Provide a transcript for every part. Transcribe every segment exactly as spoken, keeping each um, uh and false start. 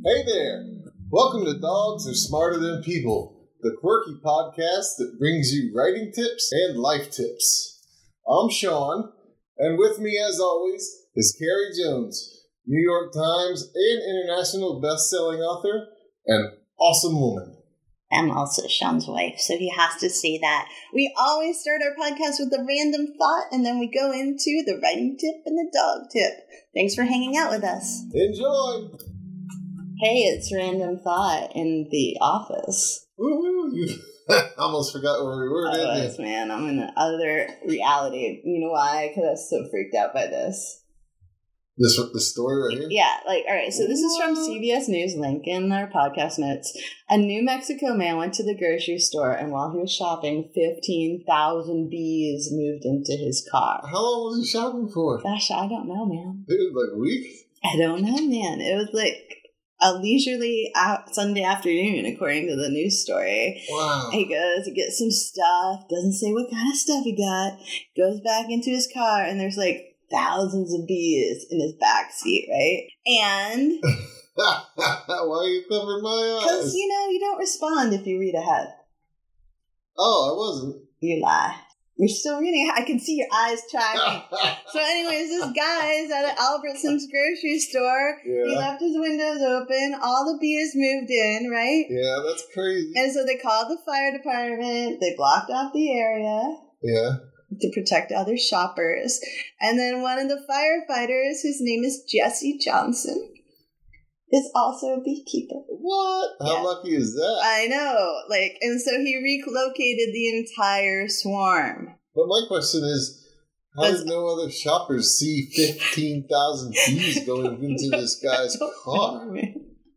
Hey there! Welcome to Dogs Are Smarter Than People, the quirky podcast that brings you writing tips and life tips. I'm Sean, and with me as always is Carrie Jones, New York Times and international best-selling author, and awesome woman. I'm also Sean's wife, so he has to say that. We always start our podcast with a random thought, and then we go into the writing tip and the dog tip. Thanks for hanging out with us. Enjoy! Hey, it's Random Thought in the office. Woo-hoo! I almost forgot where we were, didn't I was, man. I'm in another reality. You know why? Because I was so freaked out by this. This the story right here? Yeah, like, all right, so this is from C B S News, link in our podcast notes. A New Mexico man went to the grocery store, and while he was shopping, fifteen thousand bees moved into his car. How long was he shopping for? Gosh, I don't know, man. It was like a week? I don't know, man. It was like a leisurely out Sunday afternoon, according to the news story. Wow. He goes to get some stuff, doesn't say what kind of stuff he got, goes back into his car, and there's like thousands of bees in his back seat, right? And why are you covering my eyes? Because, you know, you don't respond if you read ahead. Oh, I wasn't. You lie. You're still reading. I can see your eyes tracking. So anyways, this guy is at an Albertsons grocery store. Yeah. He left his windows open. All the bees moved in, right? Yeah, that's crazy. And so they called the fire department. They blocked off the area. Yeah. To protect other shoppers. And then one of the firefighters, whose name is Jesse Johnson, is also a beekeeper. What? How yeah. lucky is that? I know. Like, and so he relocated the entire swarm. But my question is, how Does, did no other shoppers see fifteen thousand bees going into this guy's car? Know,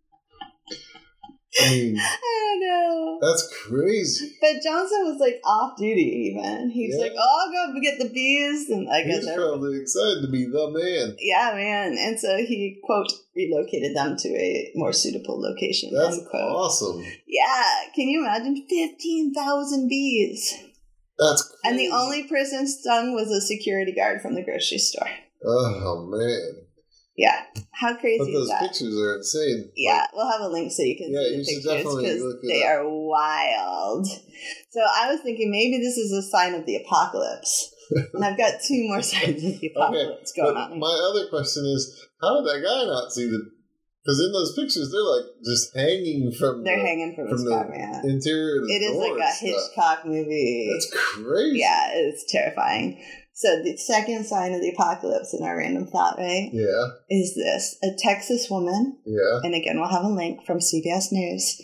I mean, I don't know. That's crazy. But Johnson was like off duty even. He's yeah. like, oh, I'll go get the bees. And I guess he's probably excited to be the man. Yeah, man. And so he, quote, relocated them to a more suitable location. That's end quote. Awesome. Yeah. Can you imagine fifteen thousand bees? That's crazy. And the only person stung was a security guard from the grocery store. Oh, man. Yeah. How crazy but those is that? pictures are insane. Yeah, like, we'll have a link so you can yeah, see the you pictures because they up. are wild. So I was thinking maybe this is a sign of the apocalypse. And I've got two more signs of the apocalypse okay, going but on. My other question is, how did that guy not see the... Because in those pictures, they're like just hanging from They're the, hanging from, from the sky, man. Interior of the It is like a Hitchcock movie. That's crazy. Yeah, it's terrifying. So the second sign of the apocalypse in our random thought, right? Yeah. Is this. A Texas woman, yeah. and again, we'll have a link from C B S News,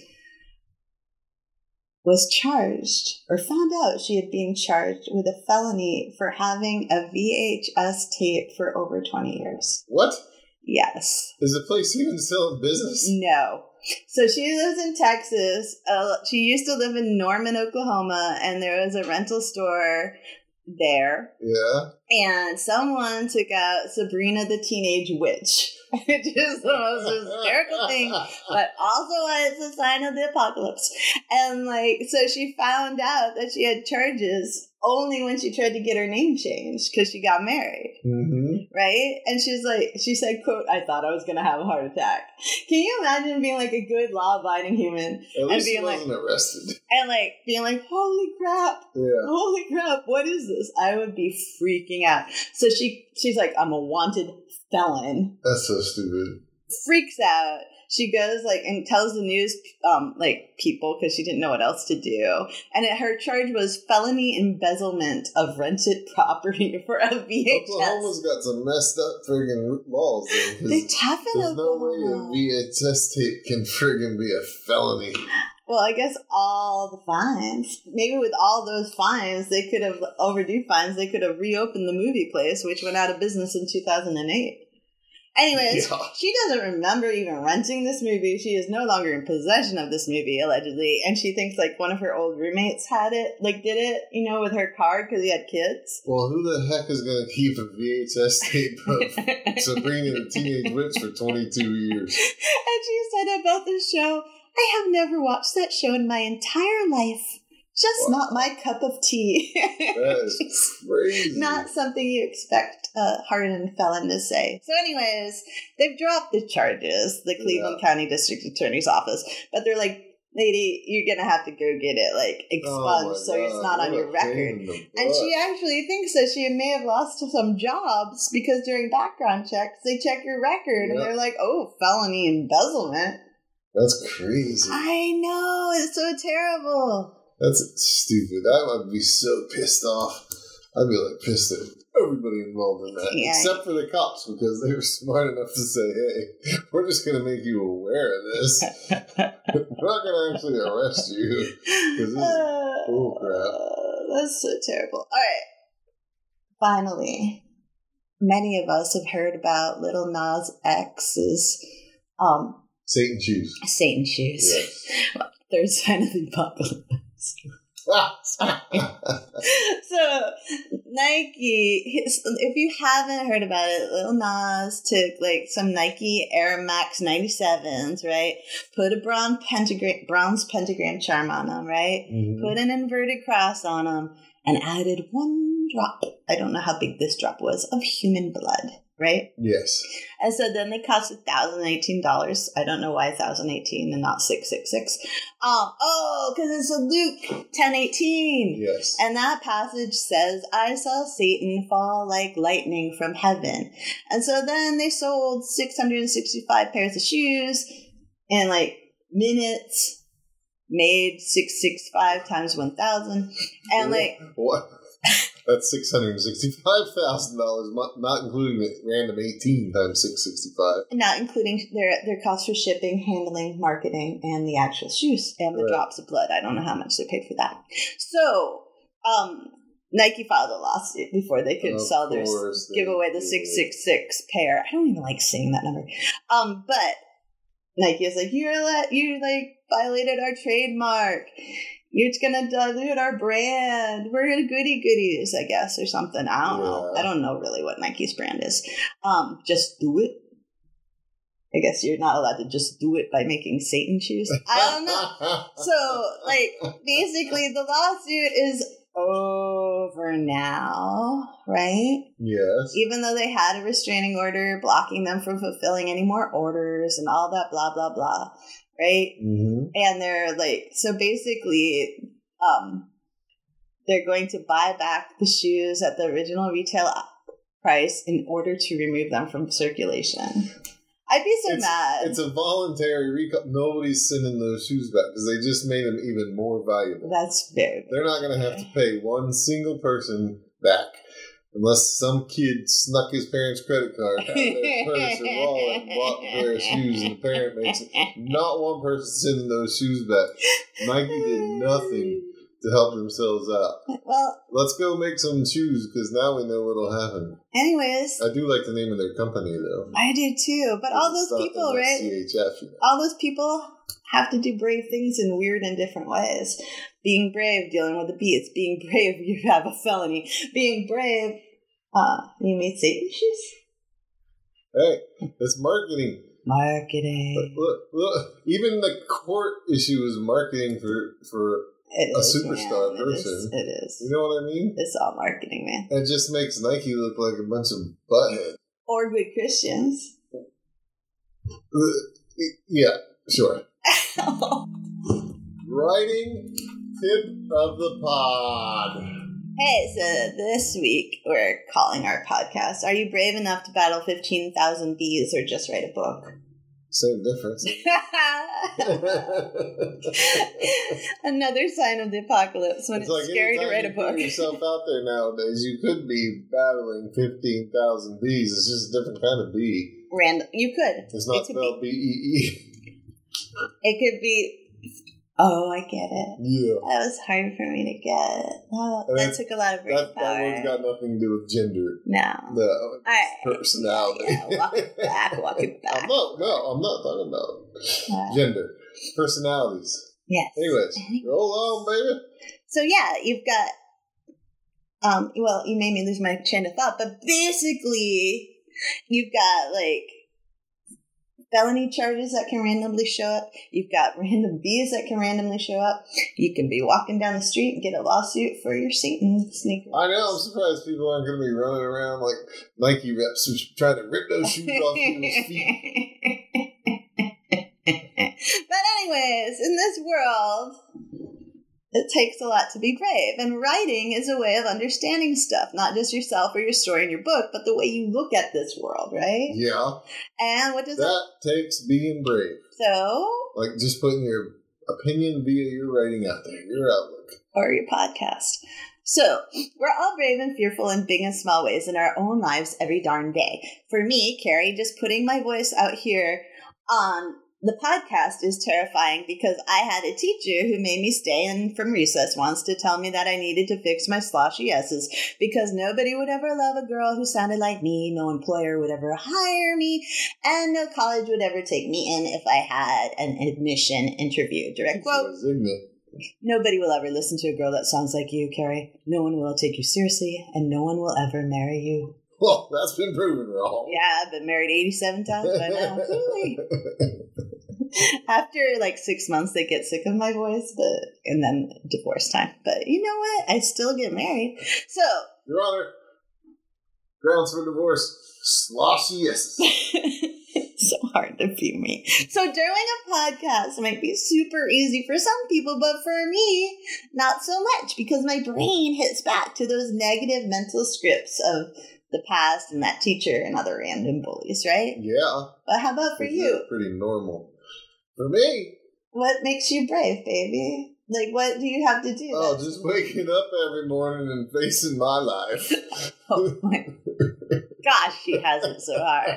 was charged, or found out she had been charged with a felony for having a V H S tape for over twenty years. What? Yes. Is the place even still in business? No. So she lives in Texas. Uh, she used to live in Norman, Oklahoma, and there was a rental store there. Yeah. And someone took out Sabrina the Teenage Witch, which is the most hysterical thing, but also it's a sign of the apocalypse. And like, so she found out that she had charges only when she tried to get her name changed because she got married. Mm-hmm. Right? And she's like, she said, quote, I thought I was going to have a heart attack. Can you imagine being like a good law-abiding human? At least and being she wasn't like, arrested. And like, being like, holy crap. Yeah. Holy crap. What is this? I would be freaking out. So she, she's like, I'm a wanted felon. That's so stupid. Freaks out. She goes like and tells the news um like people because she didn't know what else to do. And it, her charge was felony embezzlement of rented property for a V H S. Oklahoma's got some messed up friggin' laws. Though, They're tough in There's Oklahoma. no way a V H S tape can friggin' be a felony. Well, I guess all the fines. Maybe with all those fines, they could have overdue fines. They could have reopened the movie place, which went out of business in two thousand eight. Anyways, yeah. She doesn't remember even renting this movie. She is no longer in possession of this movie, allegedly. And she thinks, like, one of her old roommates had it, like, did it, you know, with her card because he had kids. Well, who the heck is going to keep a V H S tape of Sabrina the Teenage Witch for twenty-two years? And she said about the show, I have never watched that show in my entire life. Just wow. not my cup of tea. That is crazy. Not something you expect a hardened felon to say. So anyways, they've dropped the charges, the Cleveland yeah. County District Attorney's Office, but they're like, lady, you're going to have to go get it, like, expunged oh so God. It's not what on your record. And she actually thinks that she may have lost some jobs because during background checks, they check your record yeah. and they're like, oh, felony embezzlement. That's crazy. I know. It's so terrible. That's stupid. I would be so pissed off. I'd be like pissed at everybody involved in that, yeah. except for the cops, because they were smart enough to say, hey, we're just going to make you aware of this. We're not going to actually arrest you, because this is bull crap. Uh, that's so terrible. All right. Finally, many of us have heard about Lil Nas X's um, Satan shoes. Satan shoes. Yes. Third sign of the apocalypse. So Nike, his, if you haven't heard about it, Lil Nas took like some Nike Air Max ninety-sevens, right? Put a bronze pentagram, bronze pentagram charm on them, right? Mm-hmm. Put an inverted cross on them, and added one drop. I don't know how big this drop was of human blood. Right? Yes. And so then they cost one thousand eighteen dollars. I don't know why one thousand eighteen and not six six six. Um, oh, because it's a Luke ten eighteen. Yes. And that passage says, I saw Satan fall like lightning from heaven. And so then they sold six hundred sixty-five pairs of shoes in like minutes, made six hundred sixty-five times one thousand. And like... What? That's six hundred sixty-five thousand dollars, not including the random eighteen times six hundred sixty-five. Not including their their cost for shipping, handling, marketing, and the actual shoes and the right. drops of blood. I don't know how much they paid for that. So, um, Nike filed a lawsuit before they could of sell their give away the six six six pair. I don't even like saying that number. Um, but Nike is like, you're let you like violated our trademark. You're going to dilute our brand. We're goody goodies, I guess, or something. I don't yeah. know. I don't know really what Nike's brand is. Um, just do it. I guess you're not allowed to just do it by making Satan shoes. I don't know. So, like, basically, the lawsuit is over now, right? Yes. Even though they had a restraining order blocking them from fulfilling any more orders and all that blah, blah, blah. Right? Mm-hmm. And they're like, so basically, um, they're going to buy back the shoes at the original retail price in order to remove them from circulation. I'd be so it's, mad. It's a voluntary recall. Nobody's sending those shoes back because they just made them even more valuable. That's very They're not going to have to pay one single person back. Unless some kid snuck his parents' credit card out of their purse or wallet and bought a pair of shoes, and the parent makes it. Not one person sending those shoes back. Nike did nothing to help themselves out. Well, let's go make some shoes because now we know what'll happen. Anyways, I do like the name of their company though. I do too, but all those people, right? C H F, you know. All those people have to do brave things in weird and different ways. Being brave, dealing with the beats. Being brave, you have a felony. Being brave, uh, you made Satan shoes? Hey, it's marketing. Marketing. Look, look, look, even the court issue is marketing for for it a is, superstar man. person. It is, it is. You know what I mean? It's all marketing, man. It just makes Nike look like a bunch of buttheads. Or good Christians. Yeah, sure. Writing tip of the pod. Hey, so this week we're calling our podcast, Are You Brave Enough to Battle fifteen thousand Bees or Just Write a Book? Same difference. Another sign of the apocalypse when it's, it's like scary to write a book. You put yourself out there nowadays, you could be battling fifteen thousand bees. It's just a different kind of bee. Random. You could. It's not it spelled B E E. It could be... Oh, I get it. Yeah. That was hard for me to get. Oh, that, that took a lot of brain that, power. That one's got nothing to do with gender. No. No. All right. Personality. Yeah, yeah. Walk it back, walk it back. I'm not, no, I'm not talking about right. gender. Personalities. Yes. Anyways, roll on, baby. So, yeah, you've got, um, well, you made me lose my train of thought, but basically, you've got, like, felony charges that can randomly show up. You've got random bees that can randomly show up. You can be walking down the street and get a lawsuit for your Satan sneakers. I know. I'm surprised people aren't going to be running around like Nike reps who's trying to rip those shoes off people's feet. But anyways, in this world, it takes a lot to be brave. And writing is a way of understanding stuff, not just yourself or your story in your book, but the way you look at this world, right? Yeah. And what does that... That it... takes being brave. So? Like just putting your opinion via your writing out there, your outlook. Or your podcast. So, we're all brave and fearful in big and small ways in our own lives every darn day. For me, Carrie, just putting my voice out here on the podcast is terrifying because I had a teacher who made me stay in from recess once to tell me that I needed to fix my sloshy S's because nobody would ever love a girl who sounded like me, no employer would ever hire me, and no college would ever take me in if I had an admission interview. Direct quote. Nobody will ever listen to a girl that sounds like you, Carrie. No one will take you seriously, and no one will ever marry you. Well, that's been proven wrong. Yeah, I've been married eighty-seven times by now. After like six months, they get sick of my voice, but and then divorce time. But you know what? I still get married. So, Your Honor, grounds for divorce, sloshy yes. So hard to be me. So doing a podcast might be super easy for some people, but for me, not so much because my brain hits back to those negative mental scripts of the past and that teacher and other random bullies, right? Yeah. But how about for you? Pretty normal. For me. What makes you brave, baby? Like, what do you have to do? Oh, just waking up every morning and facing my life. Oh my gosh, she has it so hard.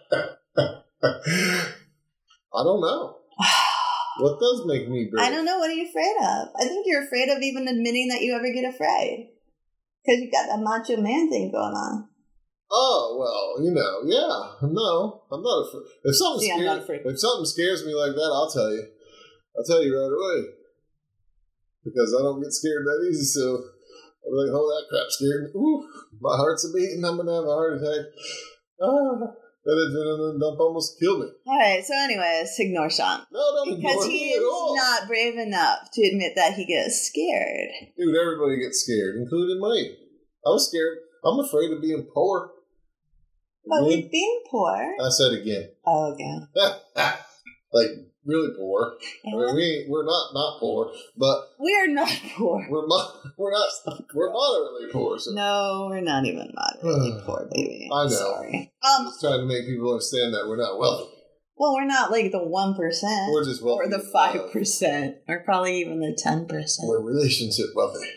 I don't know. What does make me brave? I don't know. What are you afraid of? I think you're afraid of even admitting that you ever get afraid. Because you got that macho man thing going on. Oh, well, you know, yeah. No, I'm not afraid. If something, See, scares, I'm not afraid. if something scares me like that, I'll tell you. I'll tell you right away. Because I don't get scared that easy, so I'll be like, oh, that crap scared me. Ooh, my heart's a beating. I'm going to have a heart attack. Ah, that adrenaline dump almost killed me. All right, so anyways, ignore Sean. No, don't because ignore me at all. Because he's not brave enough to admit that he gets scared. Dude, everybody gets scared, including me. I was scared. I'm afraid of being poor. But again, with being poor... I said again. Oh, again. Like, really poor. Yeah. I mean, we, we're not not poor, but... We are not poor. We're mo- we're not... We're moderately poor. So. No, we're not even moderately poor, baby. I know. Sorry. Um, just trying to make people understand that we're not wealthy. Well, we're not like the one percent. We're just wealthy. Or the five percent. Or probably even the ten percent. We're relationship wealthy.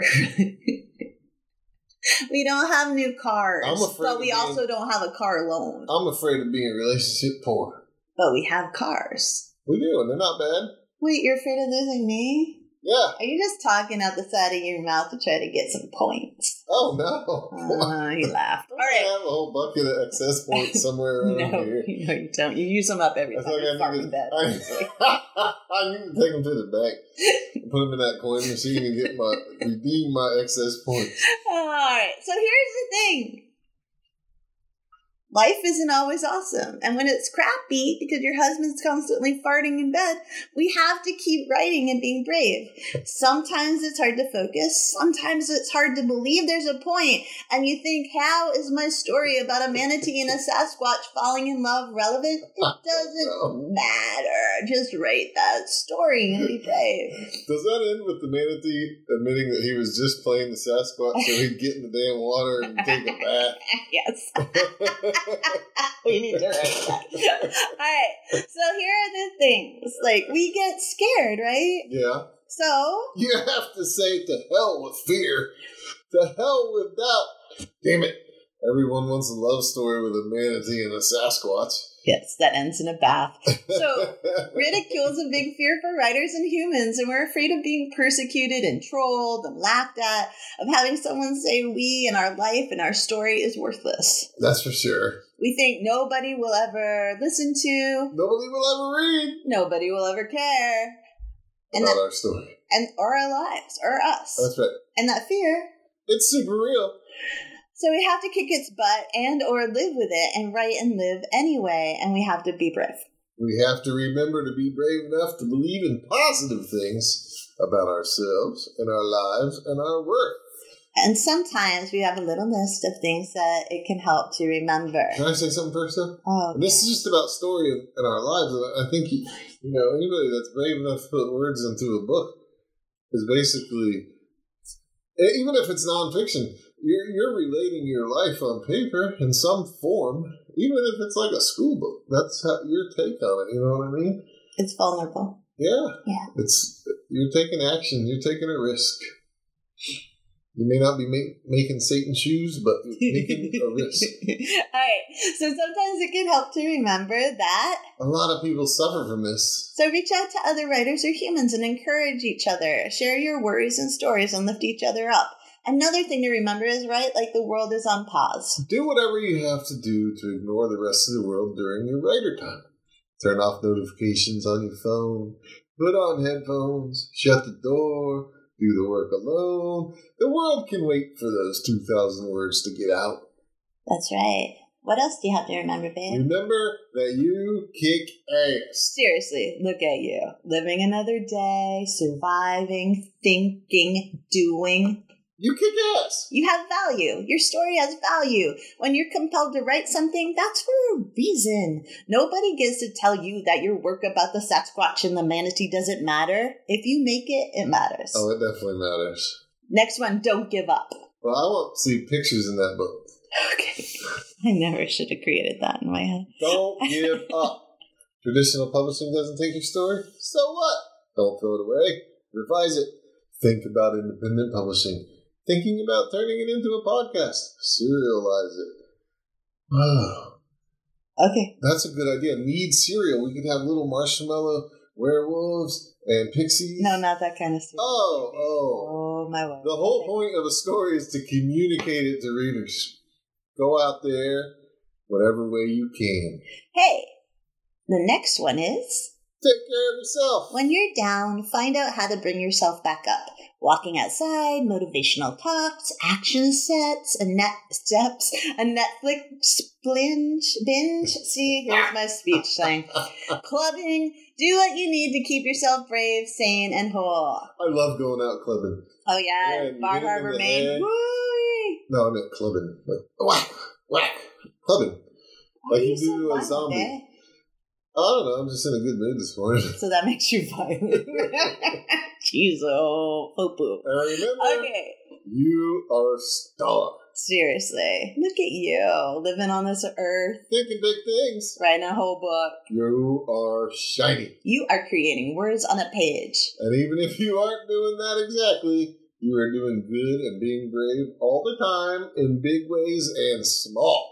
We don't have new cars, I'm afraid but we being, also don't have a car loan. I'm afraid of being relationship poor. But we have cars. We do, and they're not bad. Wait, you're afraid of losing me? Yeah. Are you just talking out the side of your mouth to try to get some points? Oh, no. Uh, he laughed. All right. I have a whole bucket of excess points somewhere around no, here. No, you don't. You use them up every That's time like you fart in to, bed. I, I need to take them to the bank. Put them in that coin machine and get my redeem my excess points. All right. So here's the thing. Life isn't always awesome. And when it's crappy because your husband's constantly farting in bed, we have to keep writing and being brave. Sometimes it's hard to focus. Sometimes it's hard to believe there's a point. And you think, how is my story about a manatee and a Sasquatch falling in love relevant? It doesn't matter. Just write that story and be brave. Does that end with the manatee admitting that he was just playing the Sasquatch so he'd get in the damn water and take a bath? Yes. We need to write that. Alright, so here are the things. Like, we get scared, right? Yeah. So? You have to say to hell with fear. To hell with doubt. Damn it. Everyone wants a love story with a manatee and a Sasquatch. Yes, that ends in a bath. So, ridicule is a big fear for writers and humans, and we're afraid of being persecuted and trolled and laughed at, of having someone say we and our life and our story is worthless. That's for sure. We think nobody will ever listen to. Nobody will ever read. Nobody will ever care. And about that, our story. And or our lives, or us. That's right. And that fear. It's super real. So we have to kick its butt and or live with it and write and live anyway, and we have to be brave. We have to remember to be brave enough to believe in positive things about ourselves and our lives and our work. And sometimes we have a little list of things that it can help to remember. Can I say something first, though? Oh, okay. And this is just about story in, in our lives. And I think, you know, anybody that's brave enough to put words into a book is basically, even if it's nonfiction, you're, you're relating your life on paper in some form, even if it's like a school book. That's how, your take on it, you know what I mean? It's vulnerable. Yeah. Yeah. It's you're taking action. You're taking a risk. You may not be make, making Satan shoes, but you're taking a risk. All right. So sometimes it can help to remember that. A lot of people suffer from this. So reach out to other writers or humans and encourage each other. Share your worries and stories and lift each other up. Another thing to remember is, right, like the world is on pause. Do whatever you have to do to ignore the rest of the world during your writer time. Turn off notifications on your phone. Put on headphones. Shut the door. Do the work alone. The world can wait for those two thousand words to get out. That's right. What else do you have to remember, babe? Remember that you kick ass. Seriously, look at you. Living another day, surviving, thinking, doing. You kick ass. You have value. Your story has value. When you're compelled to write something, that's for a reason. Nobody gets to tell you that your work about the Sasquatch and the manatee doesn't matter. If you make it, it matters. Oh, it definitely matters. Next one, don't give up. Well, I won't see pictures in that book. Okay. I never should have created that in my head. Don't give up. Traditional publishing doesn't take your story? So what? Don't throw it away. Revise it. Think about independent publishing. Thinking about turning it into a podcast. Serialize it. Wow. Okay. That's a good idea. Need cereal. We could have little marshmallow werewolves and pixies. No, not that kind of stuff. Oh, oh. Oh, my word. The whole point of a story is to communicate it to readers. Go out there whatever way you can. Hey, the next one is... Take care of yourself. When you're down, find out how to bring yourself back up. Walking outside, motivational talks, action sets, a net steps, a Netflix binge, binge. See, here's my speech thing. Clubbing. Do what you need to keep yourself brave, sane, and whole. I love going out clubbing. Oh yeah, Yeah, Bar you get Harbor, in the Maine. head. Woo! No, I meant clubbing. Like whack, whack, clubbing. Why Like are you so do to a violent, zombie. eh? I don't know. I'm just in a good mood this morning. So that makes you violent. Jeez, oh, poo-poo. And remember, Okay. you are a star. Seriously. Look at you, living on this earth, Thinking big things. writing a whole book. You are shiny. You are creating words on a page. And even if you aren't doing that exactly, you are doing good and being brave all the time in big ways and small.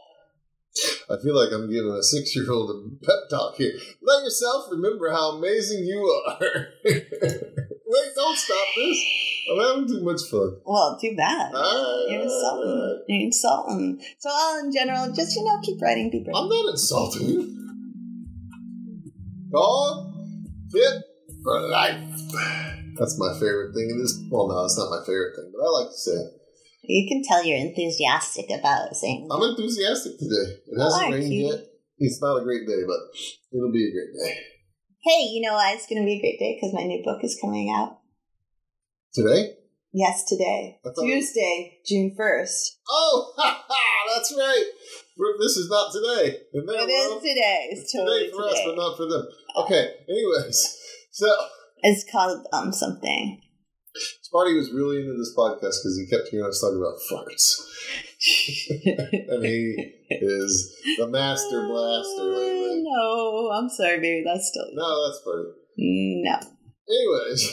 I feel like I'm giving a six-year-old a pep talk here. Let yourself remember how amazing you are. Wait, don't stop this. I'm having too much fun. Well, too bad. All You're right, insulting. all right. You're insulting. So, all in general, just, you know, keep writing, be brave. I'm not insulting you. Dog fit for life. That's my favorite thing in this. Well, no, it's not my favorite thing, but I like to say it. You can tell you're enthusiastic about saying I'm enthusiastic today. It hasn't Oh, rained cute. yet. It's not a great day, but it'll be a great day. Hey, you know why it's going to be a great day? Because my new book is coming out. Today? Yes, today. I thought- Tuesday, June first. Oh, ha, ha, that's right. We're- This is not today. In their It is world, today. It's it's totally today for today. us, but not for them. Okay, anyways. So, It's called um something. Sparty was really into this podcast because he kept hearing us talk about farts. And he is the master blaster lately. No, I'm sorry, baby. That's still you. No, that's Sparty. No, Anyways.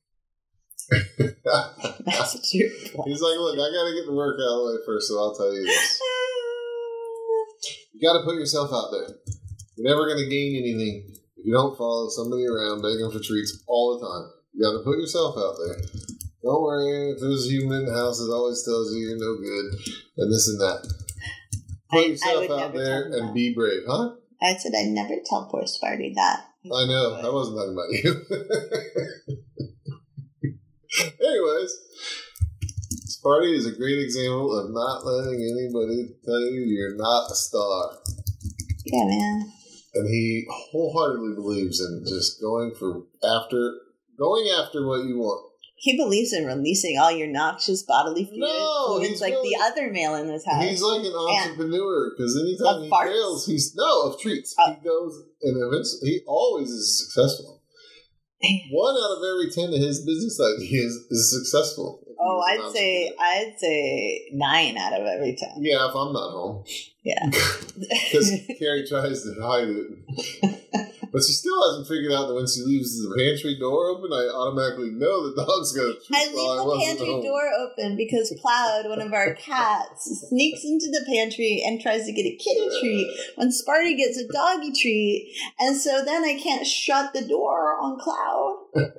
that's your point. He's like, look, I gotta get the work out of the way first, so I'll tell you this. You gotta put yourself out there. You're never gonna gain anything if you don't follow somebody around begging for treats all the time. You gotta put yourself out there. Don't worry if there's a human in the house that always tells you you're no good and this and that. Put I- I yourself would out never there tell him and that. be brave, huh? I said I'd never tell poor Sparty that. I know. I wasn't talking about you. Anyways, Sparty is a great example of not letting anybody tell you you're not a star. Yeah, man. And he wholeheartedly believes in just going for after going after what you want. He believes in releasing all your noxious bodily fluids. No, fluids he's like really, the other male in this house. He's like an entrepreneur because anytime he farts? fails, he's no of treats. Oh. He goes and eventually he always is successful. One out of every ten of his business ideas is successful. Oh, I'd say I'd say nine out of every ten. Yeah, if I'm not home. Yeah, because Carrie tries to hide it. But she still hasn't figured out that when she leaves the pantry door open, I automatically know the dog's going to treat I leave while the I pantry home. door open because Cloud, one of our cats, sneaks into the pantry and tries to get a kitty treat when Sparty gets a doggy treat. And so then I can't shut the door on Cloud.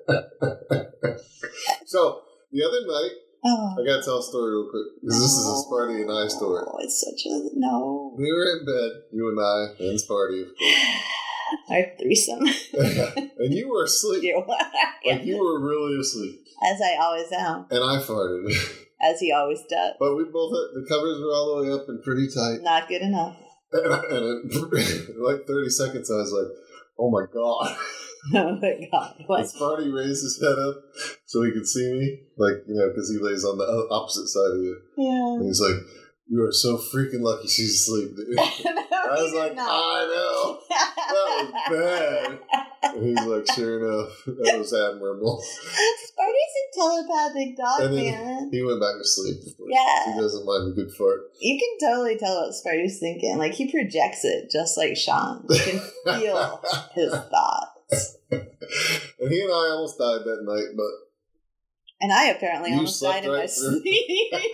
So, the other night, Oh. I gotta tell a story real quick, because this is a Sparty and I story. Oh, it's such a no. We were in bed, you and I, and Sparty, of course. Our threesome. And you were asleep. You. Like, you were really asleep. As I always am. And I farted. As he always does. But we both, had, the covers were all the way up and pretty tight. Not good enough. And, I, and in like thirty seconds, I was like, oh my God. Oh my God. What? And Sparty raised his head up so he could see me. Like, you know, because he lays on the opposite side of you. Yeah. And he's like, you are so freaking lucky she's asleep, dude. No, I was like, not. I know. That was bad. And he's like, sure enough, that was admirable. Sparty's a telepathic dog, And then man. he went back to sleep. Of course. Yeah. He doesn't mind a good fart. You can totally tell what Sparty's thinking. Like, he projects it just like Sean. You can feel his thoughts. And he and I almost died that night, but And I apparently You almost slept died in my right through. sleep. They'd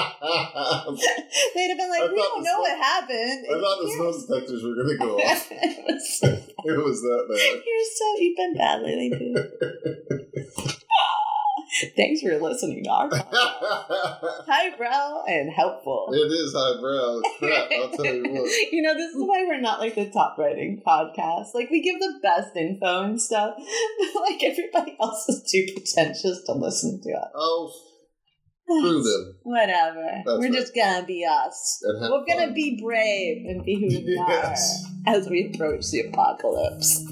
have been like, I we thought don't the know smoke- what happened. I thought the smoke detectors were going to go off. It was so bad. It was that bad. You're so, you've been bad lately, dude. Thanks for listening to our podcast. Highbrow and helpful. It is highbrow. Crap, I'll tell you what. You know, this is why we're not like the top writing podcast. Like, we give the best info and stuff, but like everybody else is too pretentious to listen to us. Oh, screw them. Whatever. That's we're right. just gonna be us. And have We're gonna fun. be brave and be who we Yes. are as we approach the apocalypse.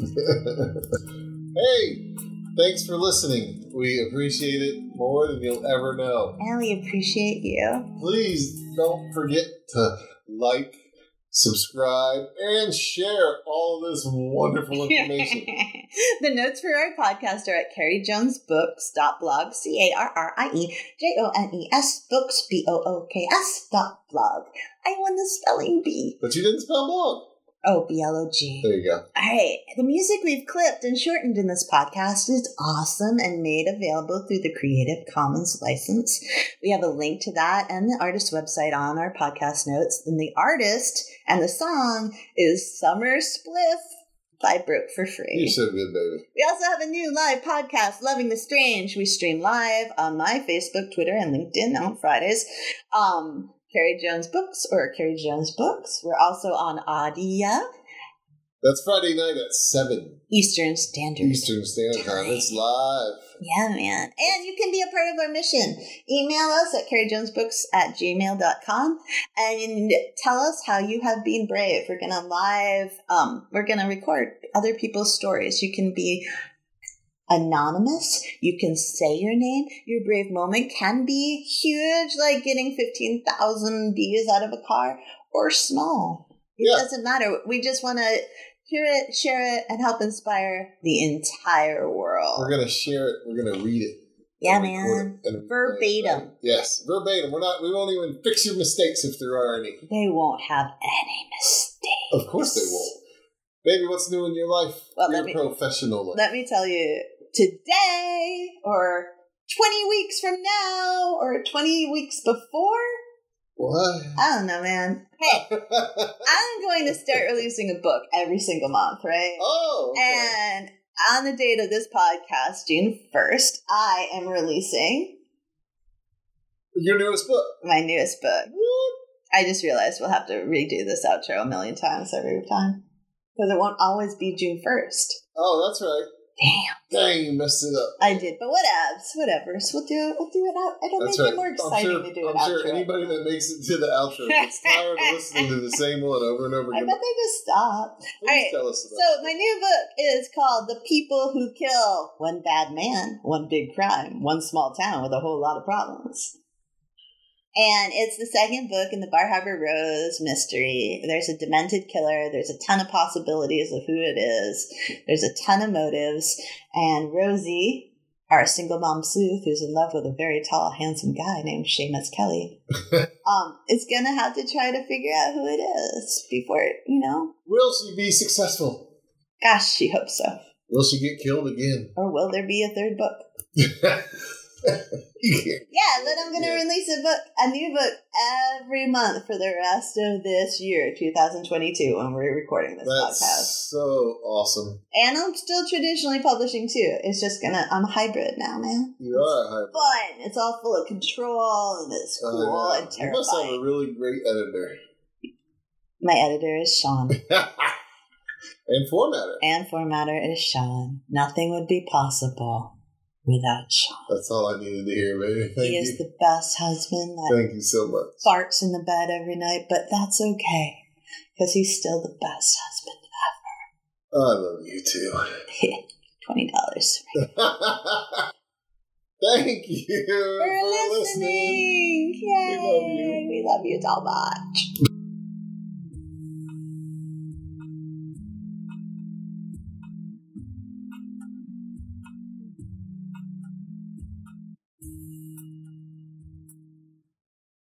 Hey, thanks for listening. We appreciate it more than you'll ever know. And we appreciate you. Please don't forget to like, subscribe, and share all of this wonderful information. The notes for our podcast are at carrie jones books dot blog, C A R R I E J O N E S, books, B O O K S dot blog. I won the spelling bee. But you didn't spell blog. Oh, B L O G. There you go. All right. The music we've clipped and shortened in this podcast is awesome and made available through the Creative Commons license. We have a link to that and the artist website on our podcast notes. And the artist and the song is Summer Spliff by Broke for Free. You're so good, baby. We also have a new live podcast, Loving the Strange. We stream live on my Facebook, Twitter, and LinkedIn on Fridays. Um... Carrie Jones Books or Carrie Jones Books. We're also on Audia. That's Friday night at seven Eastern Standard. Eastern Standard Time. It's live. Yeah, man. And you can be a part of our mission. Email us at carrie jones books at gmail dot com and tell us how you have been brave. We're going to live, um, we're going to record other people's stories. You can be anonymous. You can say your name. Your brave moment can be huge, like getting fifteen thousand bees out of a car, or small. It Yeah. doesn't matter. We just want to hear it, share it, and help inspire the entire world. We're going to share it. We're going to read it. Yeah, And record man. it and- Verbatim. Yes, verbatim. We're not. We won't even fix your mistakes if there are any. They won't have any mistakes. Of course they won't. Baby, what's new in your life? Well, your let me- professional life. Let me tell you, today, or twenty weeks from now, or twenty weeks before, What? I don't know, man. Hey, I'm going to start releasing a book every single month, right? Oh. Okay. And on the date of this podcast, June first, I am releasing Your newest book. my newest book. What? I just realized we'll have to redo this outro a million times every time. Because it won't always be June first. Oh, that's right. Damn. Dang, you messed it up. I did, but whatevs, whatever. So we'll do it. We'll do it out. It'll That's make right. it more exciting sure, to do it I'm outro. sure anybody that makes it to the outro gets tired of listening to the same one over and over I again. bet they just stop. Please All right. tell us about So my new book is called The People Who Kill. One bad man, one big crime, one small town with a whole lot of problems. And it's the second book in the Bar Harbor Rose mystery. There's a demented killer. There's a ton of possibilities of who it is. There's a ton of motives. And Rosie, our single mom sleuth, who's in love with a very tall, handsome guy named Seamus Kelly, um, is going to have to try to figure out who it is before, you know. Will she be successful? Gosh, she hopes so. Will she get killed again? Or will there be a third book? Yeah, but I'm going to yeah. release a book, a new book every month for the rest of this year, two thousand twenty-two, when we're recording this That's podcast. So awesome. And I'm still traditionally publishing too. It's just gonna, I'm hybrid now, man. You are a hybrid. Fun. It's all full of control and it's cool uh, and terrifying. You must have a really great editor. My editor is Sean. And formatter. And formatter is Sean. Nothing would be possible without Sean. That's all I needed to hear, baby. Thank he you. is the best husband that Thank you so much. farts in the bed every night, but that's okay, because he's still the best husband ever. I love you too. twenty dollars. Thank you for, for listening. listening. Yay. We love you. We love you so much.